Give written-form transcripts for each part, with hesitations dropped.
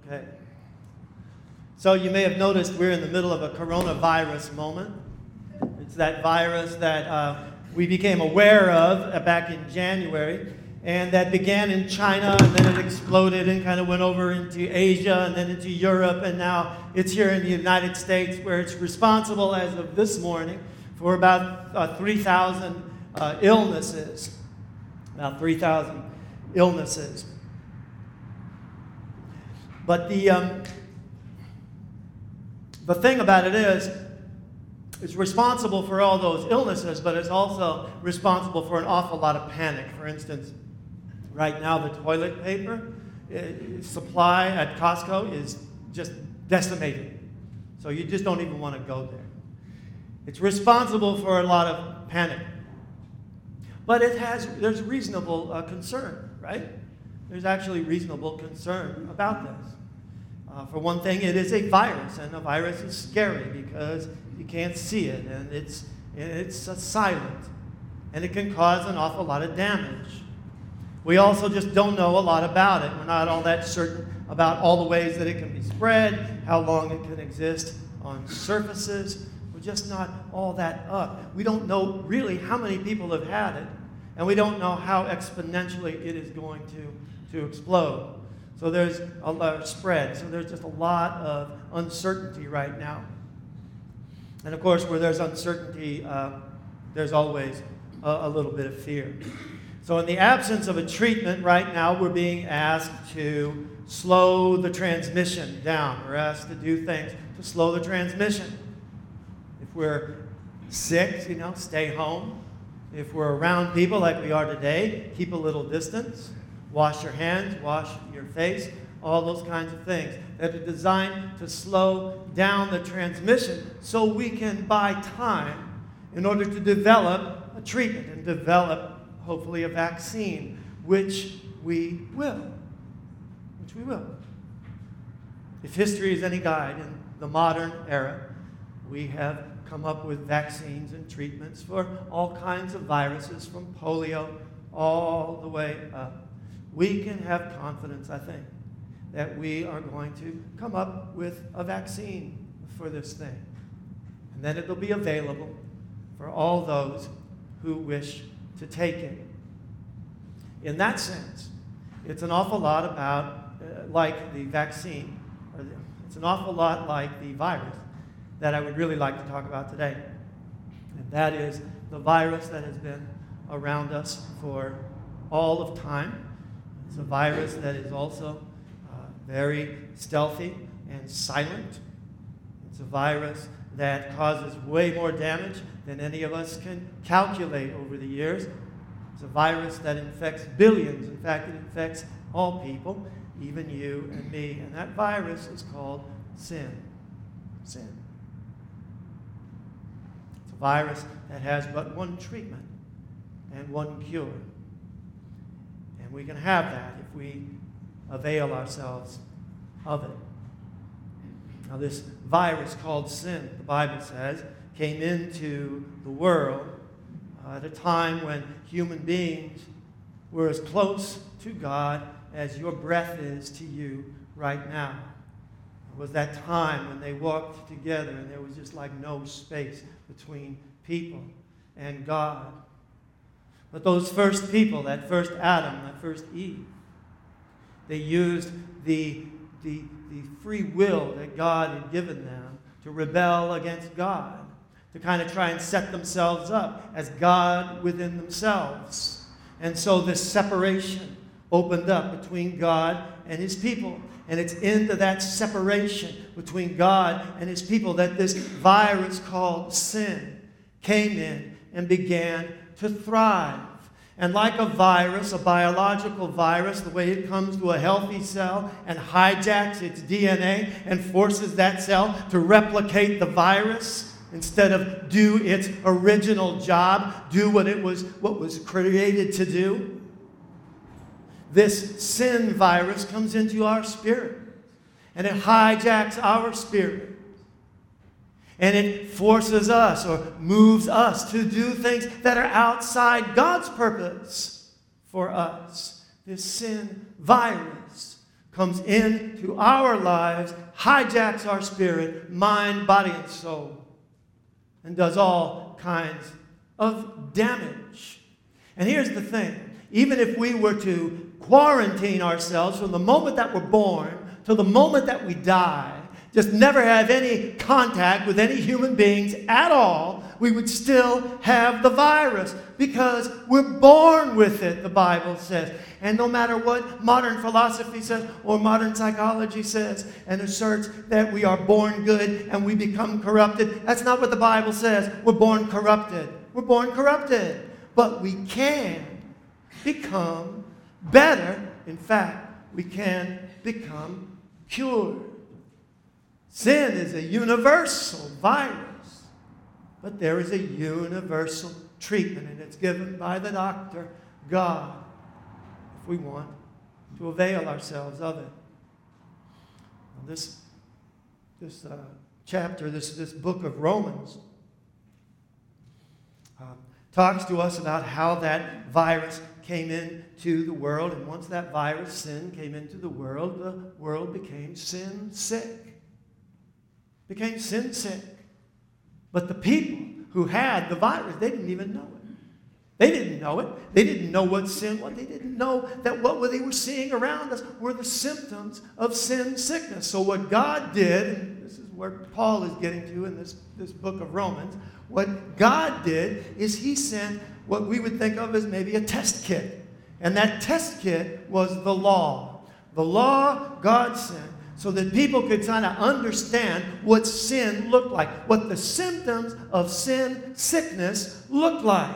Okay. So you may have noticed we're in the middle of a coronavirus moment. It's that virus that we became aware of back in January, and that began in China, and then it exploded and kind of went over into Asia and then into Europe, and now it's here in the United States, where it's responsible, as of this morning, for about 3,000 illnesses. About 3,000 illnesses. But the thing about it is, it's responsible for all those illnesses, but it's also responsible for an awful lot of panic. For instance, right now the toilet paper supply at Costco is just decimated. So you just don't even want to go there. It's responsible for a lot of panic. But there's reasonable concern, right? There's actually reasonable concern about this. For one thing, it is a virus, and a virus is scary because you can't see it, and it's silent, and it can cause an awful lot of damage. We also just don't know a lot about it. We're not all that certain about all the ways that it can be spread, how long it can exist on surfaces. We're just not all that up. We don't know really how many people have had it, and we don't know how exponentially it is going to explode. So there's a lot of spread. So there's just a lot of uncertainty right now. And of course, where there's uncertainty, there's always a little bit of fear. So in the absence of a treatment right now, we're being asked to slow the transmission down. We're asked to do things to slow the transmission. If we're sick, stay home. If we're around people like we are today, keep a little distance. Wash your hands, wash your face, all those kinds of things that are designed to slow down the transmission so we can buy time in order to develop a treatment and develop, hopefully, a vaccine, which we will. Which we will. If history is any guide in the modern era, we have come up with vaccines and treatments for all kinds of viruses, from polio all the way up. We can have confidence, I think, that we are going to come up with a vaccine for this thing. And then it'll be available for all those who wish to take it. In that sense, it's an awful lot about, like the vaccine, it's an awful lot like the virus that I would really like to talk about today. And that is the virus that has been around us for all of time. It's a virus that is also very stealthy and silent. It's a virus that causes way more damage than any of us can calculate over the years. It's a virus that infects billions. In fact, it infects all people, even you and me. And that virus is called sin. Sin. It's a virus that has but one treatment and one cure. And we can have that if we avail ourselves of it. Now, this virus called sin, the Bible says, came into the world at a time when human beings were as close to God as your breath is to you right now. It was that time when they walked together and there was just like no space between people and God. But those first people, that first Adam, that first Eve, they used the free will that God had given them to rebel against God, to kind of try and set themselves up as God within themselves. And so this separation opened up between God and his people. And it's into that separation between God and his people that this virus called sin came in and began to thrive. And like a virus, a biological virus, the way it comes to a healthy cell and hijacks its DNA and forces that cell to replicate the virus instead of do its original job, do what was created to do. This sin virus comes into our spirit, and it hijacks our spirit. And it forces us or moves us to do things that are outside God's purpose for us. This sin virus comes into our lives, hijacks our spirit, mind, body, and soul, and does all kinds of damage. And here's the thing. Even if we were to quarantine ourselves from the moment that we're born to the moment that we die, just never have any contact with any human beings at all, we would still have the virus because we're born with it, the Bible says. And no matter what modern philosophy says or modern psychology says and asserts that we are born good and we become corrupted, that's not what the Bible says. We're born corrupted. We're born corrupted. But we can become better. In fact, we can become cured. Sin is a universal virus, but there is a universal treatment, and it's given by the doctor, God, if we want to avail ourselves of it. Now this chapter, this book of Romans, talks to us about how that virus came into the world, and once that virus, sin, came into the world became sin sick. Became sin sick. But the people who had the virus, they didn't even know it. They didn't know it. They didn't know what sin was. They didn't know that what they were seeing around us were the symptoms of sin sickness. So what God did, and this is where Paul is getting to in this book of Romans, what God did is he sent what we would think of as maybe a test kit. And that test kit was the law. The law God sent so that people could kind of understand what sin looked like, what the symptoms of sin sickness looked like.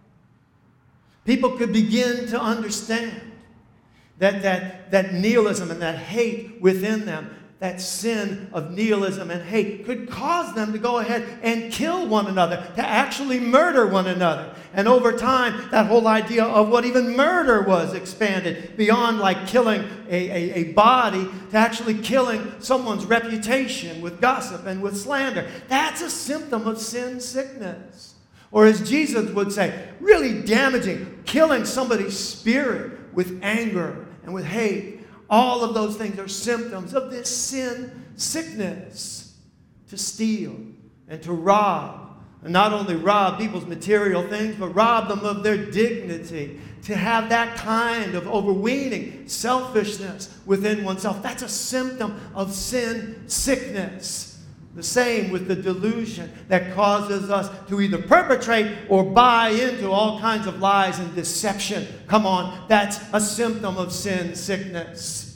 People could begin to understand that nihilism and that hate within them, that sin of nihilism and hate could cause them to go ahead and kill one another, to actually murder one another. And over time, that whole idea of what even murder was expanded beyond like killing a body to actually killing someone's reputation with gossip and with slander. That's a symptom of sin sickness. Or as Jesus would say, really damaging, killing somebody's spirit with anger and with hate. All of those things are symptoms of this sin sickness. To steal and to rob. And not only rob people's material things, but rob them of their dignity. To have that kind of overweening selfishness within oneself. That's a symptom of sin sickness. The same with the delusion that causes us to either perpetrate or buy into all kinds of lies and deception. Come on, that's a symptom of sin sickness.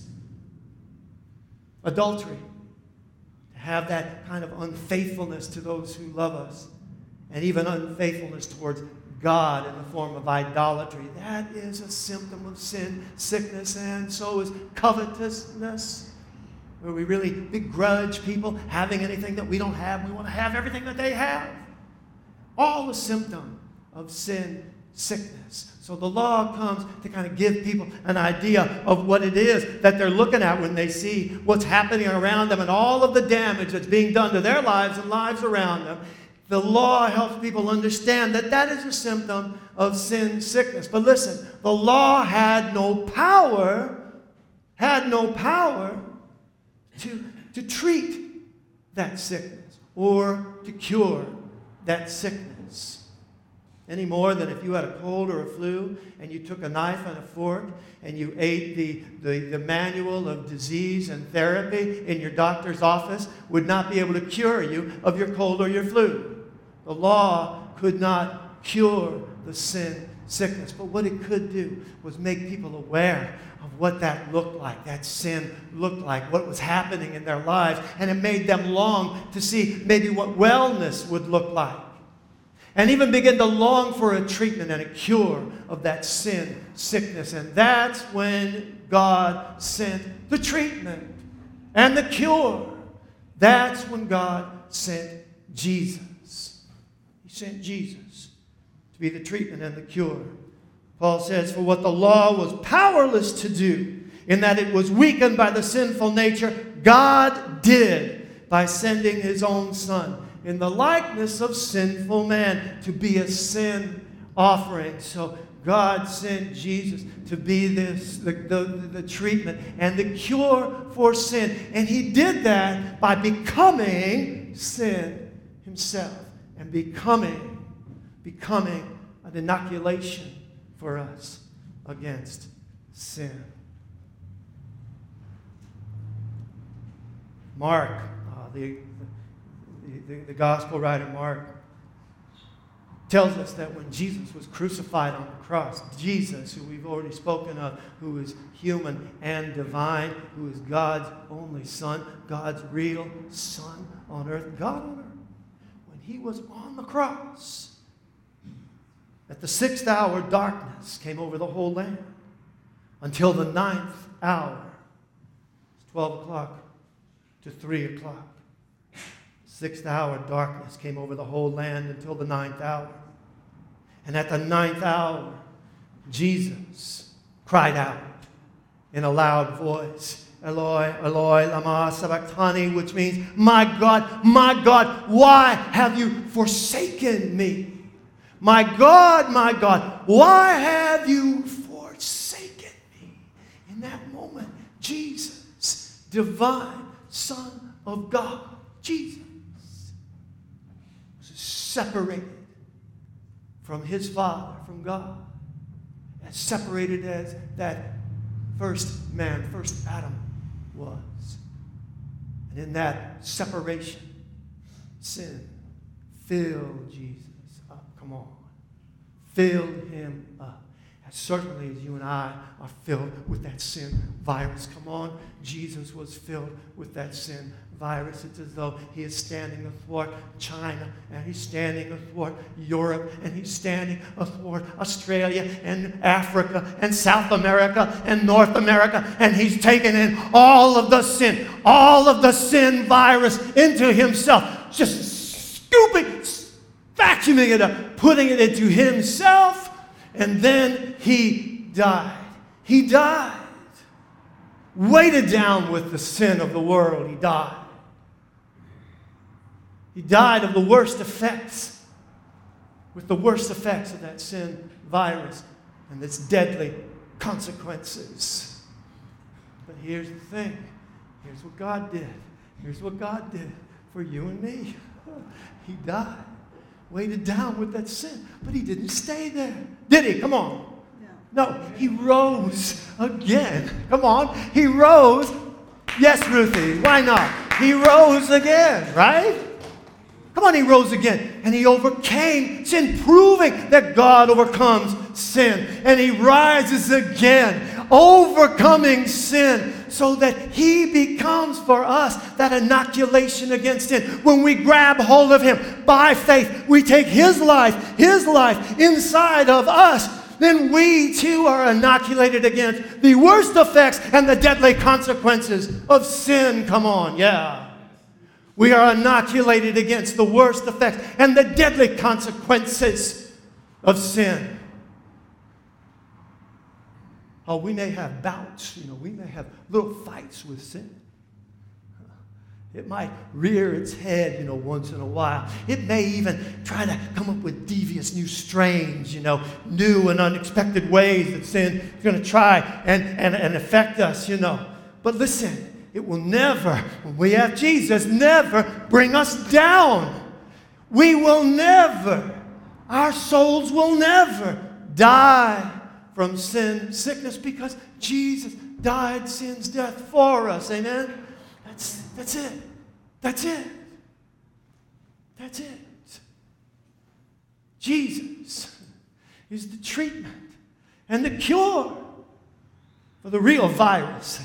Adultery. To have that kind of unfaithfulness to those who love us. And even unfaithfulness towards God in the form of idolatry. That is a symptom of sin sickness, and so is covetousness. Where we really begrudge people having anything that we don't have. We want to have everything that they have. All a symptom of sin sickness. So the law comes to kind of give people an idea of what it is that they're looking at when they see what's happening around them and all of the damage that's being done to their lives and lives around them. The law helps people understand that that is a symptom of sin sickness. But listen, the law had no power to treat that sickness or to cure that sickness. Any more than if you had a cold or a flu and you took a knife and a fork and you ate the manual of disease and therapy in your doctor's office would not be able to cure you of your cold or your flu. The law could not cure the sin sickness, but what it could do was make people aware of what that looked like, that sin looked like, what was happening in their lives, and it made them long to see maybe what wellness would look like. And even begin to long for a treatment and a cure of that sin sickness. And that's when God sent the treatment and the cure. That's when God sent Jesus. He sent Jesus to be the treatment and the cure. Paul says, for what the law was powerless to do, in that it was weakened by the sinful nature, God did by sending his own Son in the likeness of sinful man to be a sin offering. So God sent Jesus to be the treatment and the cure for sin. And he did that by becoming sin himself and becoming an inoculation for us against sin. Mark, the gospel writer Mark, tells us that when Jesus was crucified on the cross, Jesus, who we've already spoken of, who is human and divine, who is God's only Son, God's real Son on earth, God on earth, when he was on the cross, at the 6th hour, darkness came over the whole land until the 9th hour. It's 12 o'clock to 3 o'clock. 6th hour, darkness came over the whole land until the 9th hour. And at the 9th hour, Jesus cried out in a loud voice, Eloi, Eloi, lama sabachthani, which means, my God, why have you forsaken me? My God, why have you forsaken me? In that moment, Jesus, divine Son of God, Jesus, was separated from his Father, from God, as separated as that first man, first Adam was. And in that separation, sin filled Jesus up. Come on. Filled him up. As certainly as you and I are filled with that sin virus. Come on. Jesus was filled with that sin virus. It's as though he is standing athwart China, and he's standing athwart Europe, and he's standing athwart Australia and Africa and South America and North America, and he's taken in all of the sin virus into himself, just scooping, vacuuming it up, putting it into himself, and then he died. He died. Weighted down with the sin of the world, he died. He died of the worst effects, with the worst effects of that sin virus and its deadly consequences. But here's the thing. Here's what God did. Here's what God did for you and me. He died, weighted down with that sin, but he didn't stay there. Did he? Come on. No, he rose again. Come on. He rose. Yes, Ruthie, why not? He rose again, right? Come on, he rose again. And he overcame sin, proving that God overcomes sin. And he rises again, overcoming sin, so that he becomes for us that inoculation against sin. When we grab hold of him by faith, we take his life inside of us, then we too are inoculated against the worst effects and the deadly consequences of sin. Come on, yeah. We are inoculated against the worst effects and the deadly consequences of sin. Oh, we may have bouts, we may have little fights with sin. It might rear its head, once in a while. It may even try to come up with devious new strains, new and unexpected ways that sin is going to try and affect us, But listen, it will never, when we have Jesus, never bring us down. We will never, our souls will never die from sin, sickness, because Jesus died sin's death for us. Amen? That's it. That's it. That's it. Jesus is the treatment and the cure for the real virus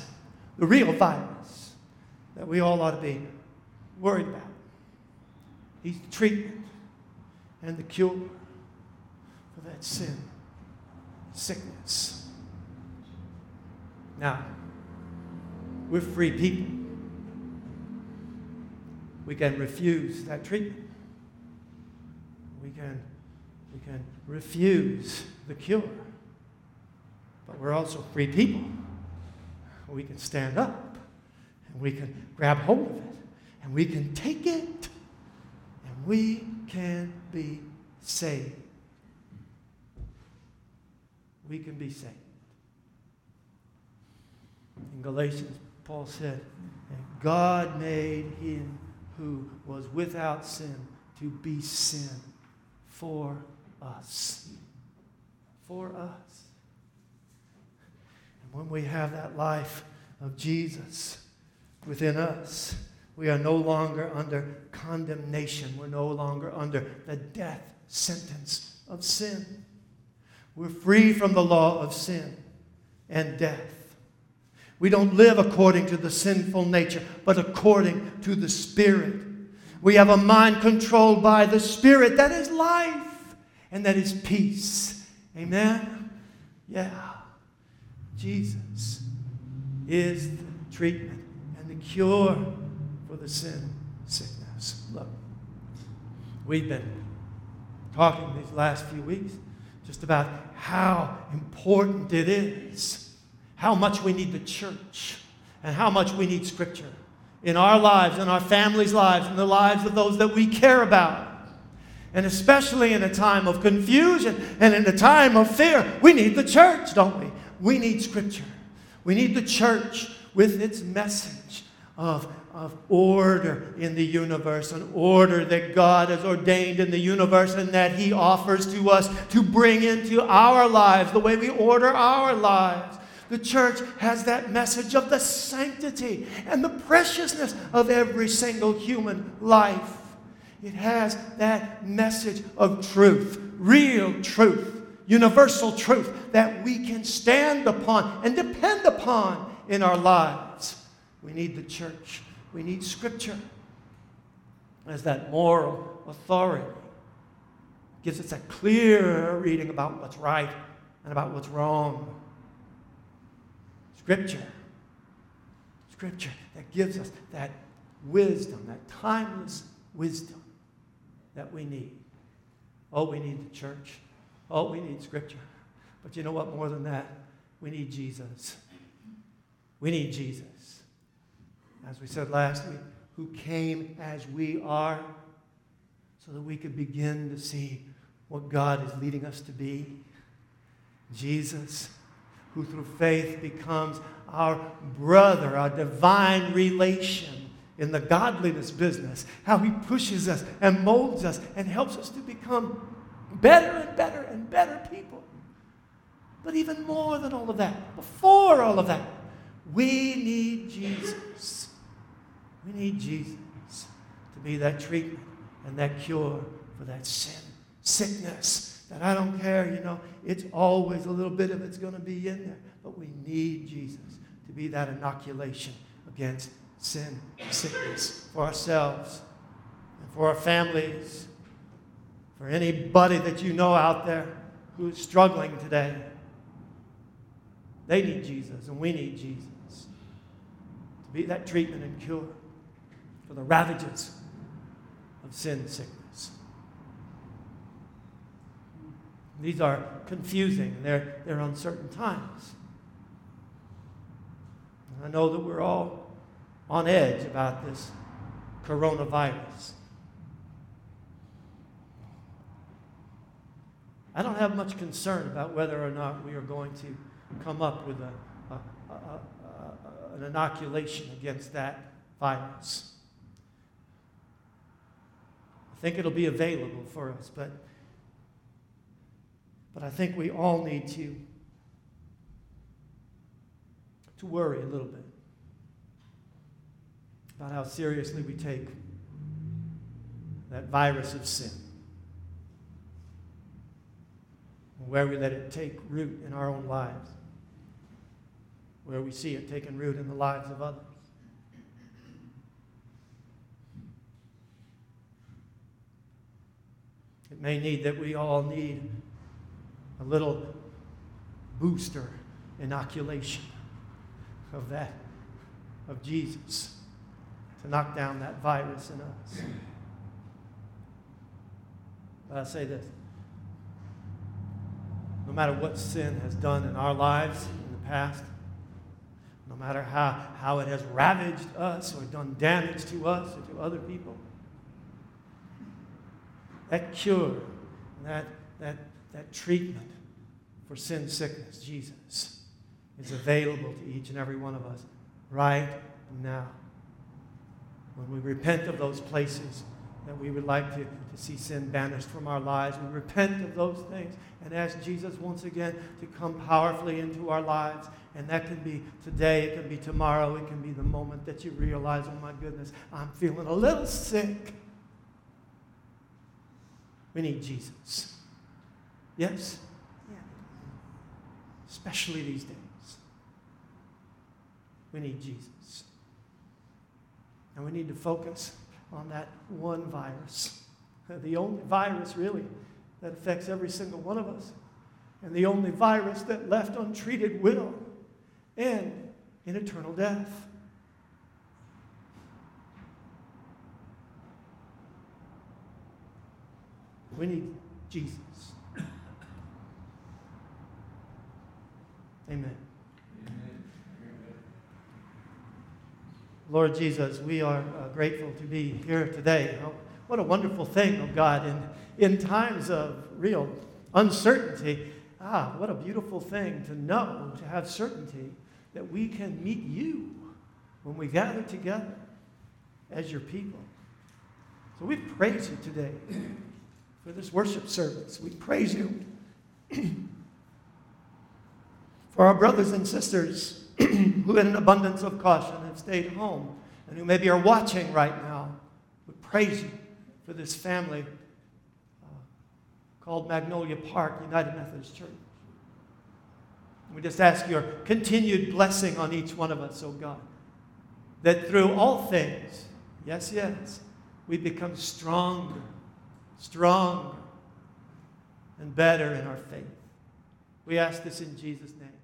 that we all ought to be worried about. He's the treatment and the cure for that sin, sickness. Now, we're free people. We can refuse that treatment. We can refuse the cure. But we're also free people. We can stand up, and we can grab hold of it, and we can take it, and we can be saved. we can be saved. In Galatians, Paul said, God made him who was without sin to be sin for us. For us. And when we have that life of Jesus within us, we are no longer under condemnation. We're no longer under the death sentence of sin. We're free from the law of sin and death. We don't live according to the sinful nature, but according to the Spirit. We have a mind controlled by the Spirit that is life and that is peace. Amen? Yeah. Jesus is the treatment and the cure for the sin sickness. Look, we've been talking these last few weeks just about how important it is, how much we need the church, and how much we need Scripture in our lives, in our families' lives, in the lives of those that we care about. And especially in a time of confusion and in a time of fear, we need the church, don't we? We need Scripture. We need the church with its message of order in the universe, an order that God has ordained in the universe and that He offers to us to bring into our lives, the way we order our lives. The church has that message of the sanctity and the preciousness of every single human life. It has that message of truth, real truth, universal truth that we can stand upon and depend upon in our lives. We need the church. We need Scripture as that moral authority. It gives us a clear reading about what's right and about what's wrong. Scripture that gives us that wisdom, that timeless wisdom that we need. Oh, we need the church. Oh, we need Scripture. But you know what? More than that, we need Jesus. We need Jesus. As we said last week, who came as we are so that we could begin to see what God is leading us to be. Jesus, who through faith becomes our brother, our divine relation in the godliness business, how He pushes us and molds us and helps us to become better and better and better people. But even more than all of that, before all of that, we need Jesus. We need Jesus to be that treatment and that cure for that sin, sickness. And I don't care, it's always a little bit of it's going to be in there. But we need Jesus to be that inoculation against sin, sickness for ourselves and for our families, for anybody that you know out there who is struggling today. They need Jesus and we need Jesus to be that treatment and cure for the ravages of sin and sickness. These are confusing. They're uncertain times. And I know that we're all on edge about this coronavirus. I don't have much concern about whether or not we are going to come up with an inoculation against that virus. I think it'll be available for us, but I think we all need to worry a little bit about how seriously we take that virus of sin, and where we let it take root in our own lives, where we see it taking root in the lives of others. It may need that we all need a little booster inoculation of Jesus to knock down that virus in us. But I say this: no matter what sin has done in our lives in the past, no matter how it has ravaged us or done damage to us or to other people, that cure, that treatment for sin sickness, Jesus, is available to each and every one of us right now. When we repent of those places that we would like to see sin banished from our lives, we repent of those things and ask Jesus once again to come powerfully into our lives. And that can be today, it can be tomorrow, it can be the moment that you realize, oh my goodness, I'm feeling a little sick. We need Jesus. Yes? Yeah. Especially these days. We need Jesus. And we need to focus on that one virus. The only virus, really, that affects every single one of us. And the only virus that left untreated will end in eternal death. We need Jesus. Amen. Lord Jesus, we are grateful to be here today. Oh, what a wonderful thing, oh God, in times of real uncertainty. What a beautiful thing to know, to have certainty that we can meet you when we gather together as your people. So we praise you today for this worship service. We praise you for our brothers and sisters who in an abundance of caution have stayed home and who maybe are watching right now. We praise you for this family called Magnolia Park United Methodist Church. We just ask your continued blessing on each one of us, oh God, that through all things, yes, we become stronger, and better in our faith. We ask this in Jesus' name.